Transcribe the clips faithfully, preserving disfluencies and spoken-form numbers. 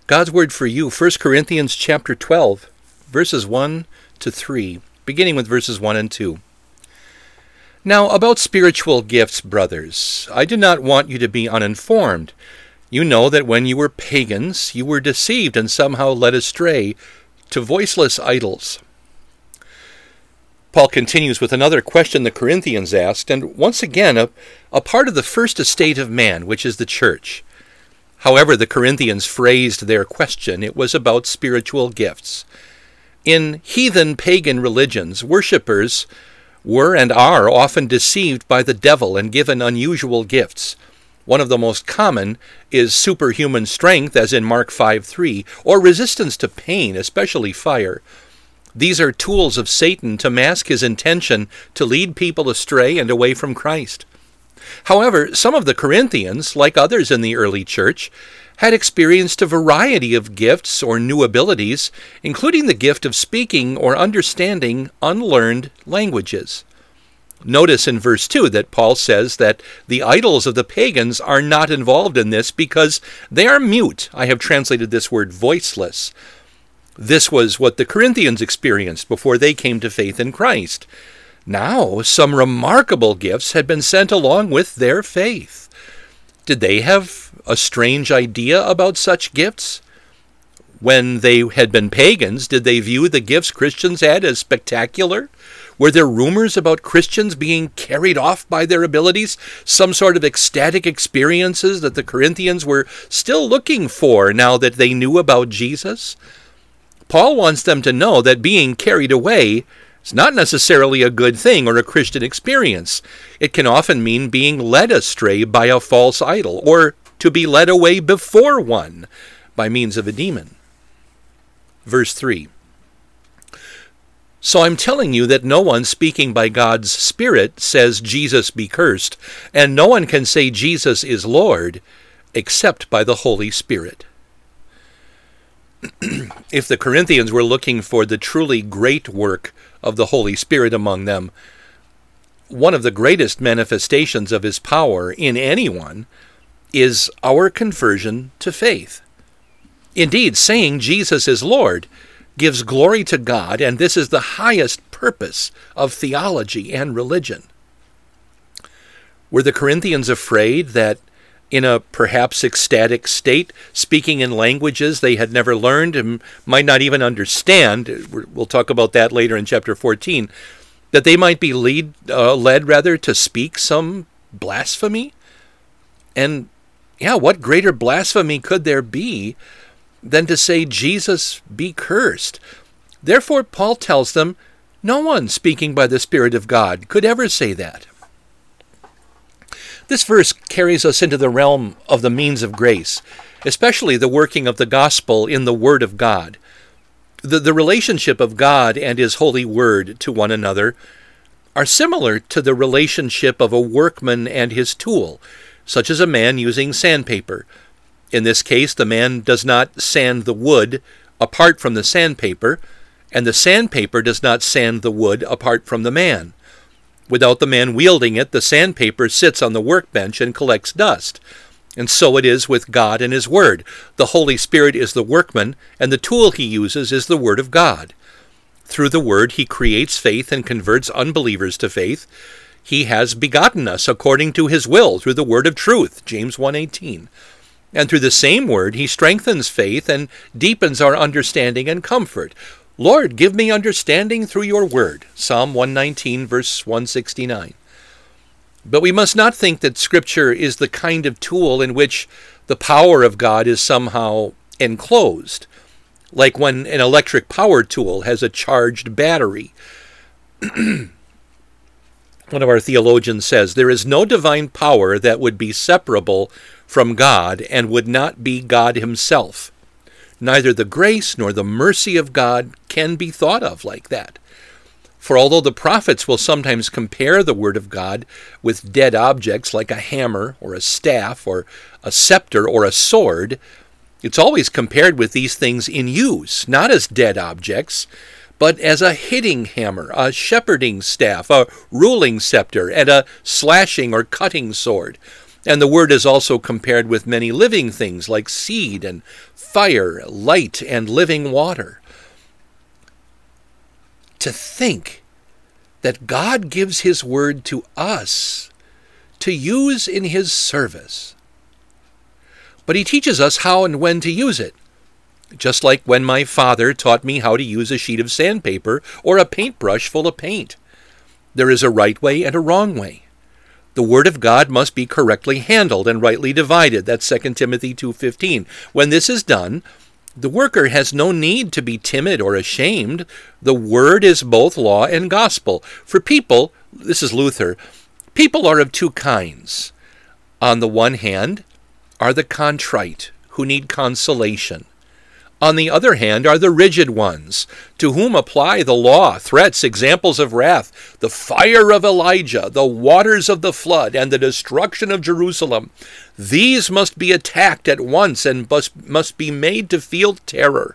God's word for you, First Corinthians chapter twelve, verses one to three, beginning with verses one and two. Now, about spiritual gifts, brothers, I do not want you to be uninformed. You know that when you were pagans, you were deceived and somehow led astray to voiceless idols. Paul continues with another question the Corinthians asked, and once again, a, a part of the first estate of man, which is the church. However the Corinthians phrased their question, it was about spiritual gifts. In heathen pagan religions, worshippers were and are often deceived by the devil and given unusual gifts. One of the most common is superhuman strength, as in Mark five three, or resistance to pain, especially fire. These are tools of Satan to mask his intention to lead people astray and away from Christ. However, some of the Corinthians, like others in the early church, had experienced a variety of gifts or new abilities, including the gift of speaking or understanding unlearned languages. Notice in verse two that Paul says that the idols of the pagans are not involved in this because they are mute. I have translated this word voiceless. This was what the Corinthians experienced before they came to faith in Christ. Now, some remarkable gifts had been sent along with their faith. Did they have a strange idea about such gifts? When they had been pagans, did they view the gifts Christians had as spectacular? Were there rumors about Christians being carried off by their abilities, some sort of ecstatic experiences that the Corinthians were still looking for now that they knew about Jesus? Paul wants them to know that being carried away is not necessarily a good thing or a Christian experience. It can often mean being led astray by a false idol, or to be led away before one by means of a demon. Verse three. So I'm telling you that no one speaking by God's Spirit says Jesus be cursed, and no one can say Jesus is Lord except by the Holy Spirit. If the Corinthians were looking for the truly great work of the Holy Spirit among them, one of the greatest manifestations of his power in anyone is our conversion to faith. Indeed, saying Jesus is Lord gives glory to God, and this is the highest purpose of theology and religion. Were the Corinthians afraid that in a perhaps ecstatic state, speaking in languages they had never learned and might not even understand, we'll talk about that later in chapter fourteen, that they might be lead, uh, led rather to speak some blasphemy? And yeah, what greater blasphemy could there be than to say Jesus be cursed? Therefore, Paul tells them, no one speaking by the Spirit of God could ever say that. This verse carries us into the realm of the means of grace, especially the working of the gospel in the Word of God. The, the relationship of God and His holy Word to one another are similar to the relationship of a workman and his tool, such as a man using sandpaper. In this case, the man does not sand the wood apart from the sandpaper, and the sandpaper does not sand the wood apart from the man. Without the man wielding it, the sandpaper sits on the workbench and collects dust. And so it is with God and His Word. The Holy Spirit is the workman, and the tool He uses is the Word of God. Through the Word, He creates faith and converts unbelievers to faith. He has begotten us according to His will through the Word of truth, James one eighteen. And through the same Word, He strengthens faith and deepens our understanding and comfort. Lord, give me understanding through your word. Psalm one nineteen, verse one sixty-nine. But we must not think that Scripture is the kind of tool in which the power of God is somehow enclosed, like when an electric power tool has a charged battery. One of our theologians says, there is no divine power that would be separable from God and would not be God Himself. Neither the grace nor the mercy of God can be thought of like that. For although the prophets will sometimes compare the Word of God with dead objects like a hammer or a staff or a scepter or a sword, it's always compared with these things in use, not as dead objects, but as a hitting hammer, a shepherding staff, a ruling scepter, and a slashing or cutting sword. And the Word is also compared with many living things like seed and fire, light and living water. To think that God gives His Word to us to use in His service. But He teaches us how and when to use it, just like when my father taught me how to use a sheet of sandpaper or a paintbrush full of paint. There is a right way and a wrong way. The Word of God must be correctly handled and rightly divided. That's Second Timothy two fifteen. When this is done, the worker has no need to be timid or ashamed. The Word is both law and gospel. For people, this is Luther, people are of two kinds. On the one hand are the contrite, who need consolation. On the other hand are the rigid ones, to whom apply the law, threats, examples of wrath, the fire of Elijah, the waters of the flood, and the destruction of Jerusalem. These must be attacked at once and must, must be made to feel terror.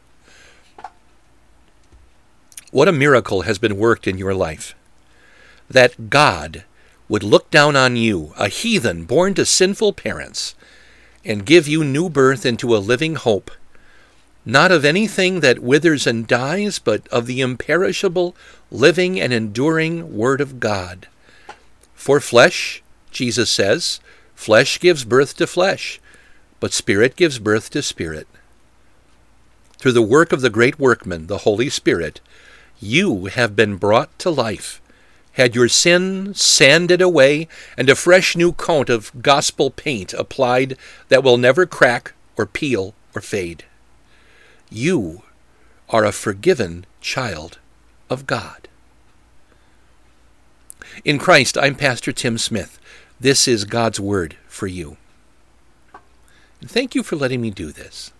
What a miracle has been worked in your life, that God would look down on you, a heathen born to sinful parents, and give you new birth into a living hope, not of anything that withers and dies, but of the imperishable, living, and enduring Word of God. For flesh, Jesus says, flesh gives birth to flesh, but spirit gives birth to spirit. Through the work of the great workman, the Holy Spirit, you have been brought to life, had your sin sanded away, and a fresh new coat of gospel paint applied that will never crack or peel or fade. You are a forgiven child of God. In Christ, I'm Pastor Tim Smith. This is God's Word for you. And thank you for letting me do this.